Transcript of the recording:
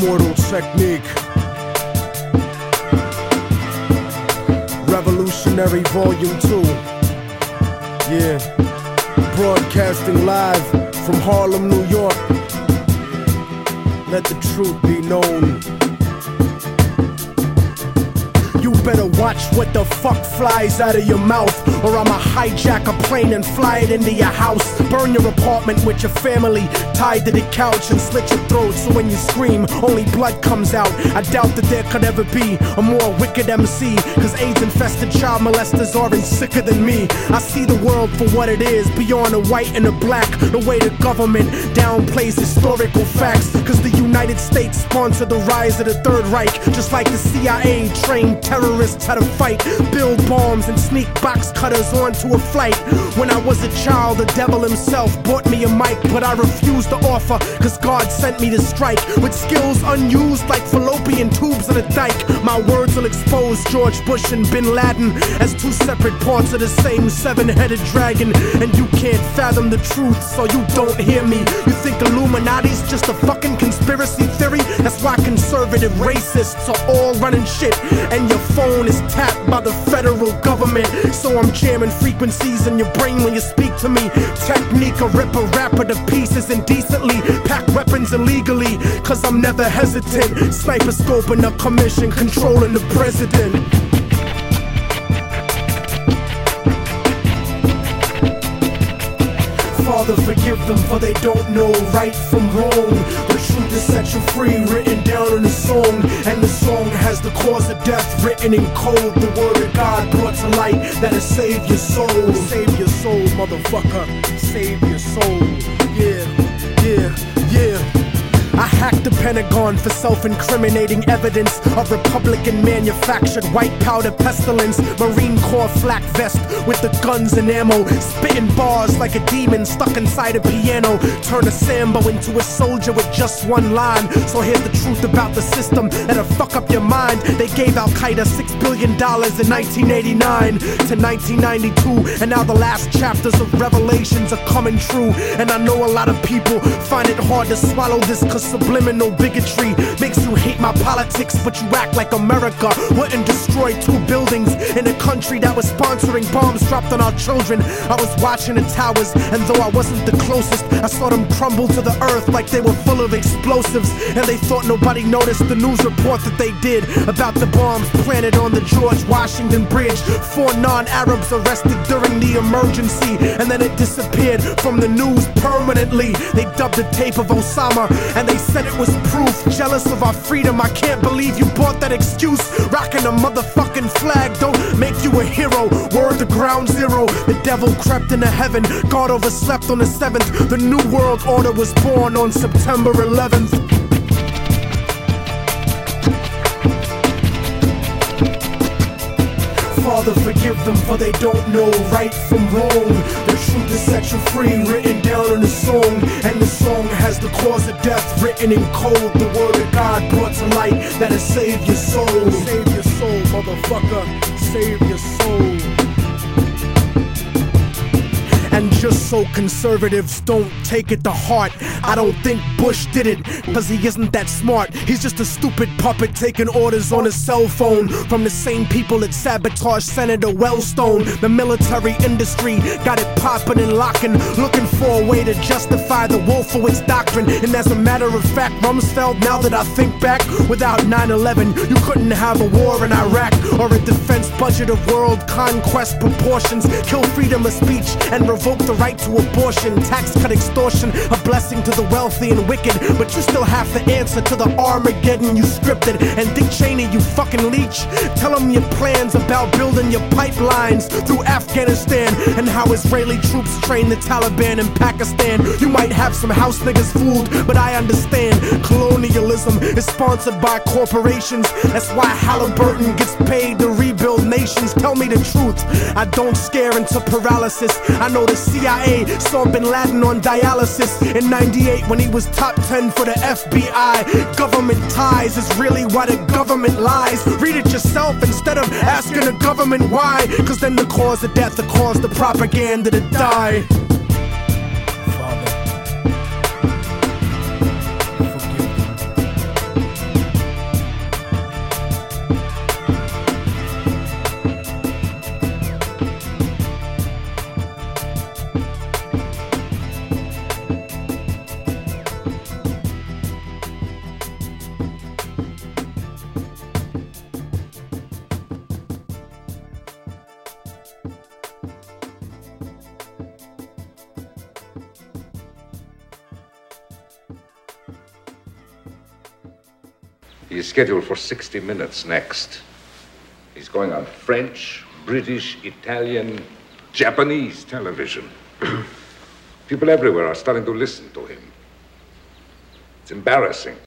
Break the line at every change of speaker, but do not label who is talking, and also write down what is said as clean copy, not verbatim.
Immortal Technique. Revolutionary Volume 2. Yeah. Broadcasting live from Harlem, New York. Let the truth be known. You better watch what the fuck flies out of your mouth, or I'ma hijack a plane and fly it into your house. Burn your apartment with your family tied to the couch and slit your throat so when you scream, only blood comes out. I doubt that there could ever be a more wicked MC, cause AIDS-infested child molesters aren't sicker than me. I see the world for what it is, beyond the white and the black. The way the government downplays historical facts, cause the United States sponsored the rise of the Third Reich, just like the CIA trained terrorists how to fight, build bombs and sneak box cutters onto a flight. When I was a child, the devil himself bought me a mic, but I refused to offer, cause God sent me to strike with skills unused like fallopian tubes in a dike. My words will expose George Bush and Bin Laden as two separate parts of the same seven-headed dragon, and you can't fathom the truth, so you don't hear me. You think Illuminati's just a fucking conspiracy theory? That's why conservative racists are all running shit, and your phone is tapped by the federal government. So I'm jamming frequencies in your brain when you speak to me. Technique, a rip a rapper to pieces indecently, pack weapons illegally, cause I'm never hesitant. Sniper scoping a commission, controlling the president. Father, forgive them, for they don't know right from wrong. The truth is set you free, written down in a song, and the song has the cause of death written in code. The word of God brought to light that'll save your soul. Save your soul, motherfucker. Save your soul. Yeah, yeah, yeah. I hacked the Pentagon for self-incriminating evidence of Republican-manufactured white powder pestilence. Marine Corps flak vest with the guns and ammo, spitting bars like a demon stuck inside a piano. Turn a Sambo into a soldier with just one line. So here's the truth about the system that'll fuck up your mind. They gave Al-Qaeda $6 billion in 1989 to 1992, and now the last chapters of Revelations are coming true. And I know a lot of people find it hard to swallow this, cause subliminal bigotry makes you hate my politics, but you act like America wouldn't destroy 2 buildings in a country that was sponsoring bombs dropped on our children. I was watching the towers, and though I wasn't the closest, I saw them crumble to the earth like they were full of explosives, and they thought nobody noticed the news report that they did about the bombs planted on the George Washington Bridge. 4 non-Arabs arrested during the emergency, and then it disappeared from the news permanently. They dubbed the tape of Osama, and they said it was proof. Jealous of our freedom, I can't believe you bought that excuse. Rocking a motherfucking flag don't make you a hero. Word to ground zero, the devil crept into heaven. God overslept on the 7th. The new world order was born on September 11th. Father, forgive them, for they don't know right from wrong. The truth is set you free, written down in a song, and the song has the cause of death written in code. The word of God brought to light that'll save your soul. Save your soul, motherfucker. Save your soul. And just so conservatives don't take it to heart, I don't think Bush did it, cause he isn't that smart. He's just a stupid puppet taking orders on his cell phone from the same people that sabotaged Senator Wellstone. The military industry got it popping and locking, looking for a way to justify the Wolfowitz doctrine. And as a matter of fact, Rumsfeld, now that I think back, without 9/11, you couldn't have a war in Iraq, or a defense budget of world conquest proportions, kill freedom of speech and revoke the right to abortion, tax cut extortion, a blessing to the wealthy and wicked. But you still have to answer to the Armageddon you scripted. And Dick Cheney, you fucking leech, tell him your plans about building your pipelines through Afghanistan, and how Israeli troops train the Taliban in Pakistan. You might have some house niggas fooled, but I understand colonialism is sponsored by corporations. That's why Halliburton gets paid to rebuild nations. Tell me the truth, I don't scare into paralysis. I know the CIA saw Bin Laden on dialysis in '98 when he was top 10 for the FBI. Government ties is really why the government lies. Read it yourself instead of asking the government why, cause then the cause of death, the cause the propaganda to die. Father, forgive them.
He is scheduled for 60 Minutes next. He's going on French, British, Italian, Japanese television. People everywhere are starting to listen to him. It's embarrassing.